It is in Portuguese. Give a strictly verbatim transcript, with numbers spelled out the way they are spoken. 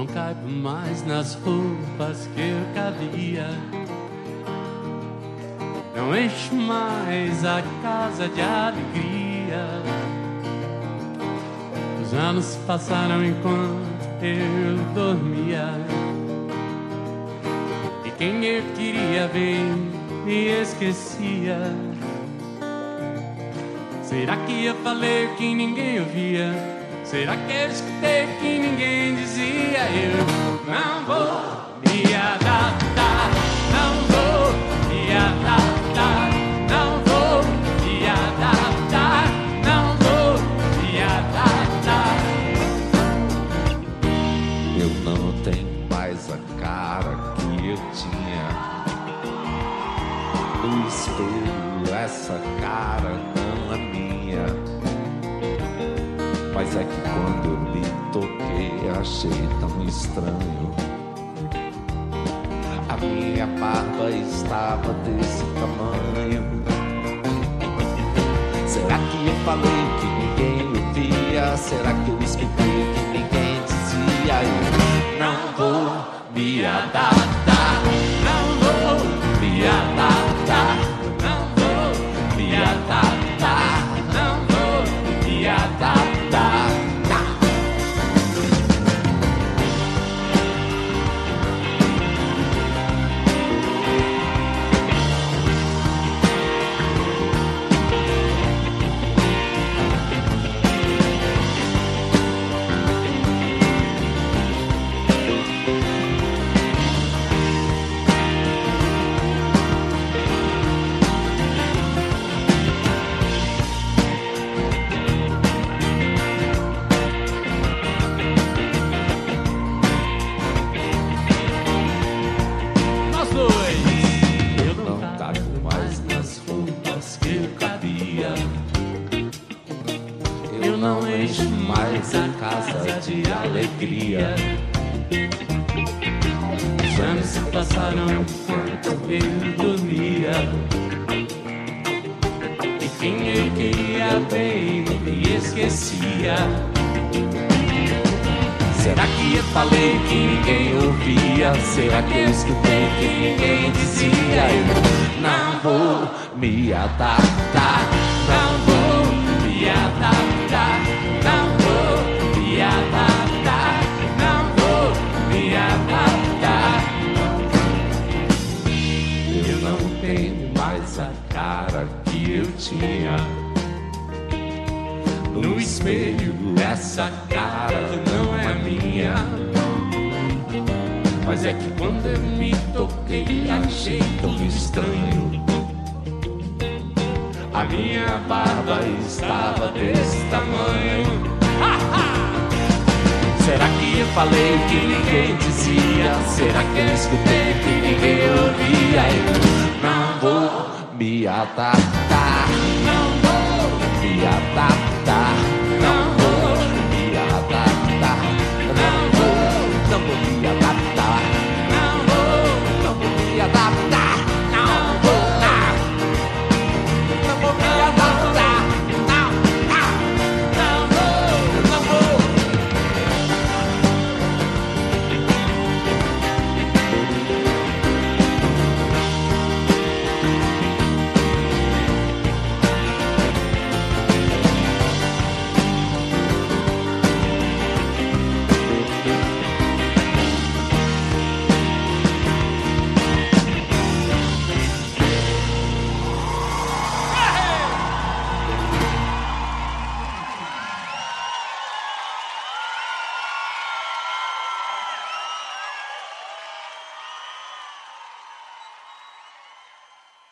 não caibo mais nas roupas que eu cabia. Não encho mais a casa de alegria. Os anos passaram enquanto eu dormia, e quem eu queria ver me esquecia. Será que eu falei o que ninguém ouvia? Será que eu escutei o que ninguém dizia? Eu não vou me adaptar, não vou me adaptar, não vou me adaptar, não vou me adaptar. Eu não tenho mais a cara que eu tinha. No espelho essa cara não é minha. Mas é que quando eu me toquei achei tão estranho. A minha barba estava desse tamanho. Será que eu falei que ninguém ouvia? Será que eu escutei que ninguém dizia? Eu não vou me adaptar, não vou me adaptar, não vou me adaptar, não vou me adaptar. De alegria. Os anos se passaram enquanto eu dormia, e quem eu queria bem me esquecia. Será que eu falei que ninguém ouvia? Será que eu escutei que ninguém dizia? Eu não vou me adaptar, não vou me adaptar, não vou me adaptar, não vou me adaptar. Eu não tenho mais a cara que eu tinha. No espelho essa cara não é minha. Mas é que quando eu me toquei achei tão estranho. A minha barba estava desse tamanho. Será que eu falei o que ninguém dizia? Será que eu escutei o que ninguém ouvia? Eu não vou me adaptar, não vou me adaptar.